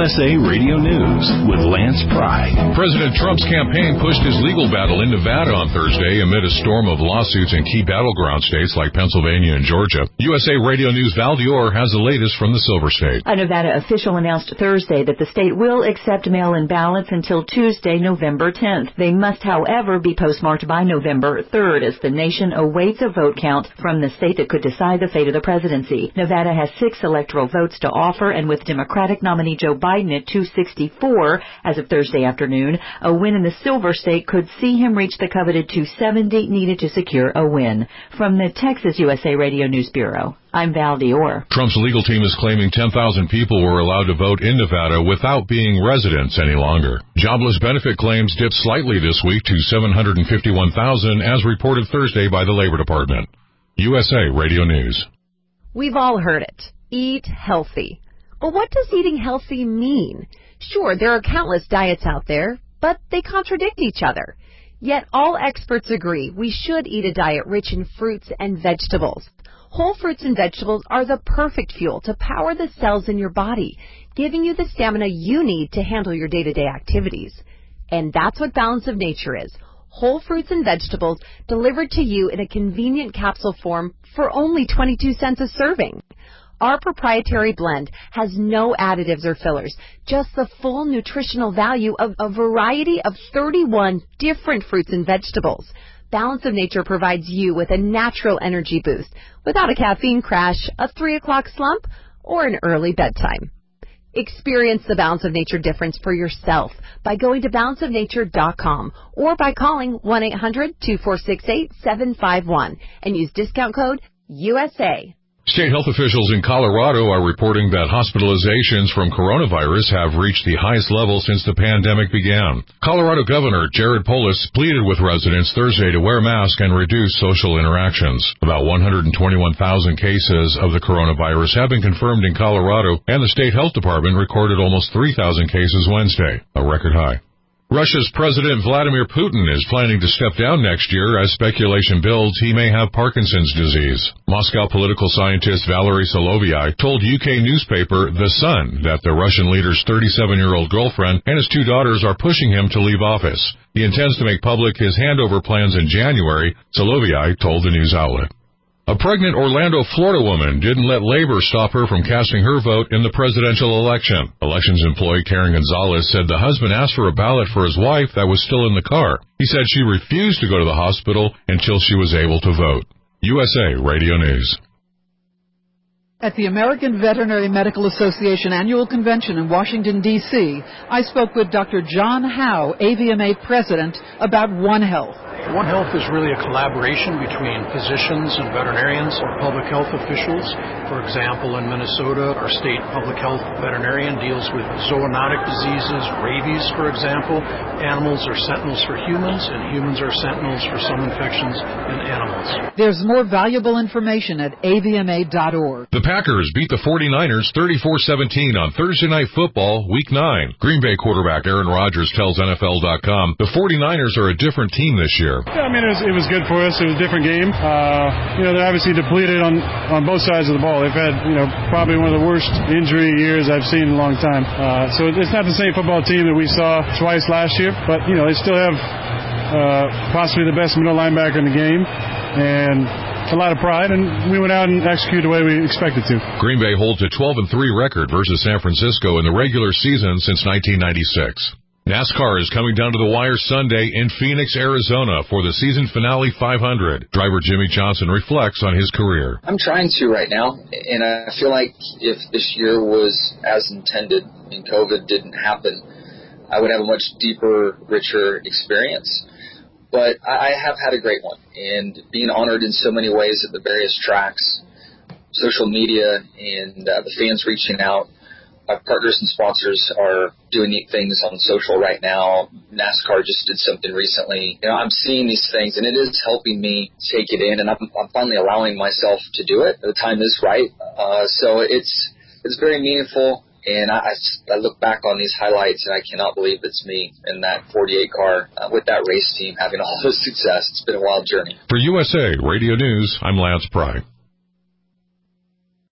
USA Radio News with Lance Pry. President Trump's campaign pushed his legal battle in Nevada on Thursday amid a storm of lawsuits in key battleground states like Pennsylvania and Georgia. USA Radio News' Val Dior has the latest from the Silver State. A Nevada official announced Thursday that the state will accept mail-in ballots until Tuesday, November 10th. They must, however, be postmarked by November 3rd as the nation awaits a vote count from the state that could decide the fate of the presidency. Nevada has 6 electoral votes to offer, and with Democratic nominee Joe Biden at 264 as of Thursday afternoon, a win in the Silver State could see him reach the coveted 270 needed to secure a win. From the Texas USA Radio News Bureau, I'm Val Dior. Trump's legal team is claiming 10,000 people were allowed to vote in Nevada without being residents any longer. Jobless benefit claims dipped slightly this week to 751,000 as reported Thursday by the Labor Department. USA Radio News. We've all heard it. Eat healthy. But what does eating healthy mean? Sure, there are countless diets out there, but they contradict each other. Yet all experts agree we should eat a diet rich in fruits and vegetables. Whole fruits and vegetables are the perfect fuel to power the cells in your body, giving you the stamina you need to handle your day-to-day activities. And that's what Balance of Nature is. Whole fruits and vegetables delivered to you in a convenient capsule form for only 22 cents a serving. Our proprietary blend has no additives or fillers, just the full nutritional value of a variety of 31 different fruits and vegetables. Balance of Nature provides you with a natural energy boost without a caffeine crash, a 3 o'clock slump, or an early bedtime. Experience the Balance of Nature difference for yourself by going to balanceofnature.com or by calling 1-800-246-8751 and use discount code USA. State health officials in Colorado are reporting that hospitalizations from coronavirus have reached the highest level since the pandemic began. Colorado Governor Jared Polis pleaded with residents Thursday to wear masks and reduce social interactions. About 121,000 cases of the coronavirus have been confirmed in Colorado, and the state health department recorded almost 3,000 cases Wednesday, a record high. Russia's President Vladimir Putin is planning to step down next year as speculation builds he may have Parkinson's disease. Moscow political scientist Valery Solovey told UK newspaper The Sun that the Russian leader's 37-year-old girlfriend and his 2 daughters are pushing him to leave office. He intends to make public his handover plans in January, Solovey told the news outlet. A pregnant Orlando, Florida woman didn't let labor stop her from casting her vote in the presidential election. Elections employee Karen Gonzalez said the husband asked for a ballot for his wife that was still in the car. He said she refused to go to the hospital until she was able to vote. USA Radio News. At the American Veterinary Medical Association Annual Convention in Washington, D.C., I spoke with Dr. John Howe, AVMA President, about One Health. One Health is really a collaboration between physicians and veterinarians or public health officials. For example, in Minnesota, our state public health veterinarian deals with zoonotic diseases, rabies, for example. Animals are sentinels for humans, and humans are sentinels for some infections in animals. There's more valuable information at avma.org. The Packers beat the 49ers 34-17 on Thursday Night Football, Week 9. Green Bay quarterback Aaron Rodgers tells NFL.com the 49ers are a different team this year. Yeah, I mean, it was good for us. It was a different game. They're obviously depleted on both sides of the ball. They've had, probably one of the worst injury years I've seen in a long time. So it's not the same football team that we saw twice last year, but, they still have possibly the best middle linebacker in the game. And a lot of pride, and we went out and executed the way we expected to. Green Bay holds a 12-3 record versus San Francisco in the regular season since 1996. NASCAR is coming down to the wire Sunday in Phoenix, Arizona for the season finale 500. Driver Jimmy Johnson reflects on his career. I'm trying to right now, and I feel like if this year was as intended and COVID didn't happen, I would have a much deeper, richer experience. But I have had a great one, and being honored in so many ways at the various tracks, social media, and the fans reaching out. Our partners and sponsors are doing neat things on social right now. NASCAR just did something recently. I'm seeing these things, and it is helping me take it in, and I'm finally allowing myself to do it. The time is right. So it's very meaningful, and I look back on these highlights, and I cannot believe it's me in that 48 car with that race team having all this success. It's been a wild journey. For USA Radio News, I'm Lance Pry.